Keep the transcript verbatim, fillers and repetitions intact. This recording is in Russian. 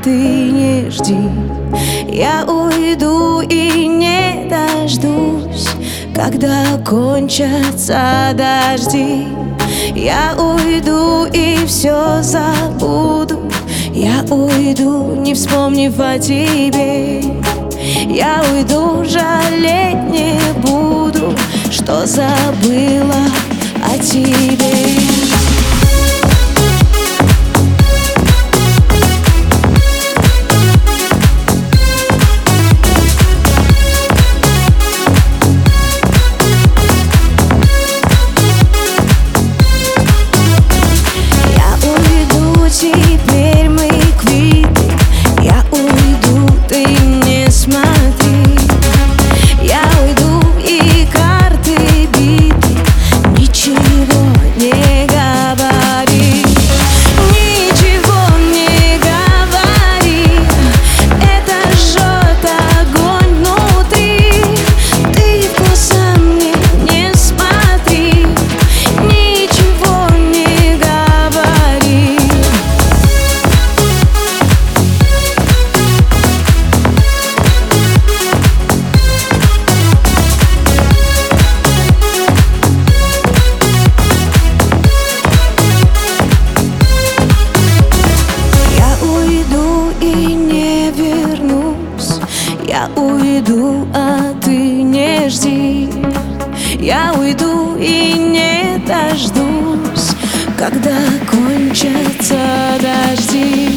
ты не жди. Я уйду и не дождусь, когда кончатся дожди. Я уйду и все забуду. Я уйду, не вспомнив о тебе. Я уйду, жалеть не буду, что забыла о тебе. Теперь мы квиты. Я уйду, ты не смотри. Я уйду и карты биты. Ничего не говори. Ничего не говори. Это жжет огонь внутри. Ты в глаза мне не смотри. Ничего не говори. Я уйду, а ты не жди. Я уйду и не дождусь, когда кончатся дожди.